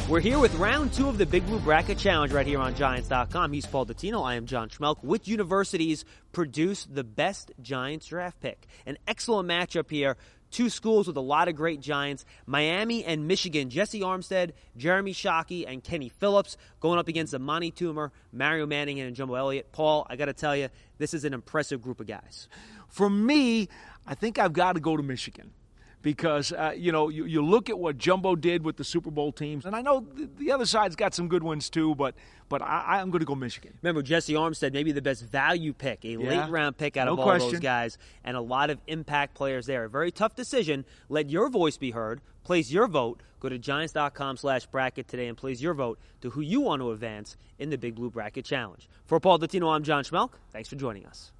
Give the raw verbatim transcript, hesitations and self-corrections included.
We're here with round two of the Big Blue Bracket Challenge right here on Giants dot com. He's Paul Dottino. I am John Schmelk. Which universities produce the best Giants draft pick? An excellent matchup here. Two schools with a lot of great Giants, Miami and Michigan. Jesse Armstead, Jeremy Shockey, and Kenny Phillips going up against Amani Toomer, Mario Manning, and Jumbo Elliott. Paul, I got to tell you, this is an impressive group of guys. For me, I think I've got to go to Michigan. Because, uh, you know, you, you look at what Jumbo did with the Super Bowl teams, and I know the, the other side's got some good ones too, but but I, I'm going to go Michigan. Remember, Jesse Armstead, maybe the best value pick, a yeah. late-round pick out no of all question. those guys, and a lot of impact players there. A very tough decision. Let your voice be heard. Place your vote. Go to Giants dot com slash bracket today and place your vote to who you want to advance in the Big Blue Bracket Challenge. For Paul Dottino, I'm John Schmelk. Thanks for joining us.